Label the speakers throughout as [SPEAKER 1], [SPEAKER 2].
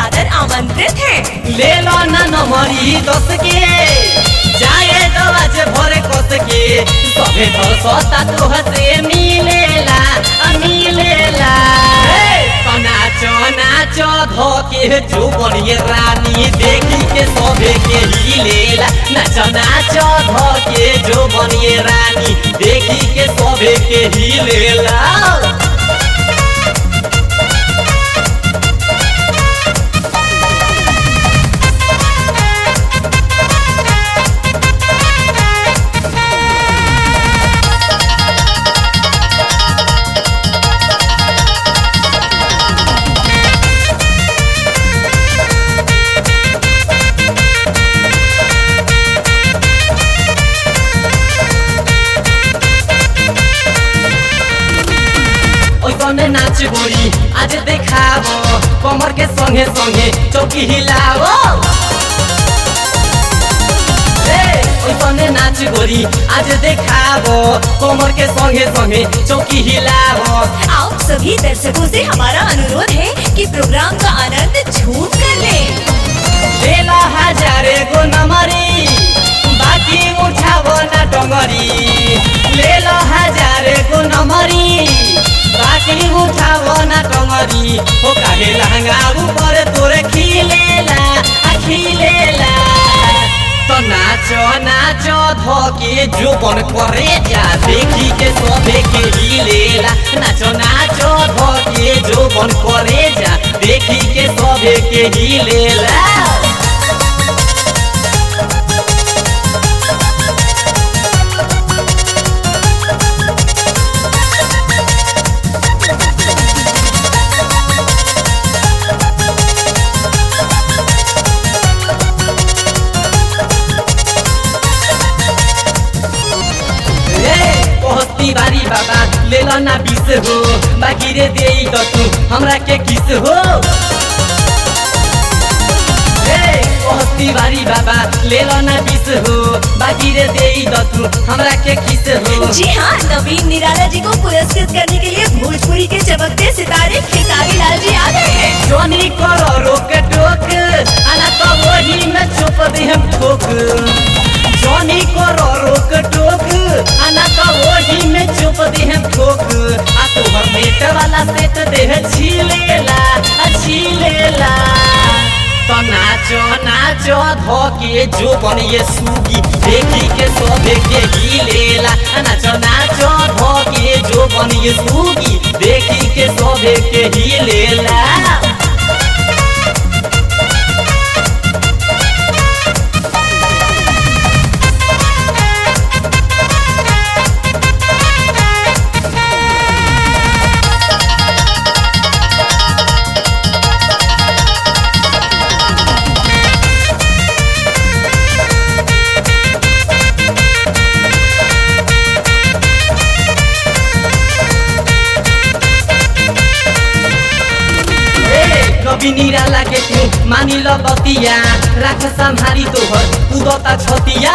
[SPEAKER 1] सादर आमंत्रित हैं।
[SPEAKER 2] ले लो ना नंबरी 10 के जाए तो आज भर कस के सबे तो सता तोहसे मिलेला मिलेला। तो नाचो नाचो धोके जो बनिए रानी देखी के सबे के हिलेला। नाचो नाचो धोके जो बनिए रानी देखी के सबे के हिलेला। नाच गोरी आज देखावो कमर के संगे संगे चौकी हिलावो। नाच गोरी आज देखावो कमर के संगे संगे चौकी हिलावो।
[SPEAKER 1] आप सभी दर्शकों से हमारा अनुरोध है कि प्रोग्राम का आनंद झूम कर लें।
[SPEAKER 2] ले लो हजारे गो नंबरी बाकी उठावो ना डंगरी। ले लो हजारे गो नंबरी बाकी उठावो ना डंगरी। हो काहे लहंगा ऊपर तोरे खिलेला खिलेला। तो नाचो नाचो धोके जो बन करे जा देखी के सबे के हिलेला। नाचो नाचो धोके जो बन करे जा देखी के सबे के हिलेला। बारी बाबा ले लो ना 20 हो बाकी रे दे तो तू हमरा के किस हो। बारी बाबा ले लो ना 20 हो बाकी रे दे तो तू हमरा के किस हो।
[SPEAKER 1] जी हाँ, नवीन निराला जी को पुरस्कृत करने के लिए भोजपुरी के चमकते सितारे खेसारी लाल जी आ गए हैं।
[SPEAKER 2] जोनी करो रोक टोक आना तो वही में चुप दे हम ठोक। जोनी करो रोक टोक आना तो वही में चुप दे हम ठोक। आ तोहर नेट वाला सेट देह छिलेला छिलेला। तो नाचो नाचो धोके जो बनिए सूगी देखी के सबे के हिलेला। नाचो नाचो धोके जो बनिए सूगी देखी के सबे के हिलेला। कभी निराला के तू मानी लो बतिया राख संहारी तोहर कूदता छतिया।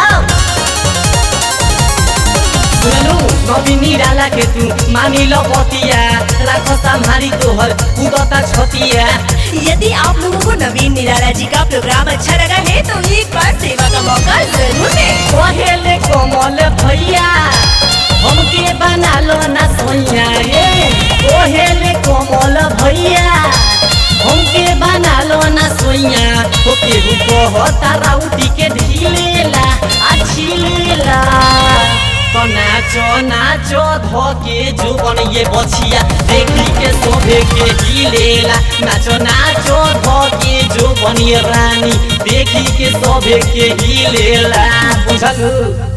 [SPEAKER 2] सुनलू कभी निराला के तू मानी लो बतिया राख संहारी तोहर कूदता छतिया।
[SPEAKER 1] यदि आप लोगों को नवीन निराला जी का प्रोग्राम अच्छा लगा है तो एक बार सेवा का मौका जरूर दें।
[SPEAKER 2] पहले कमल भैया हमके बना लो ना सोया। पहले कमल भैया हमके बना लो ना सोया। ओके रुको तारा उठी के ढीलेला छिलेला। तो नाचो नाचो धोके जो बनिए बछिया देखी के सबे के हिलेला। नाचो नाचो धोके जो बनिए रानी देखी के सबे के हिलेला। बुझलू।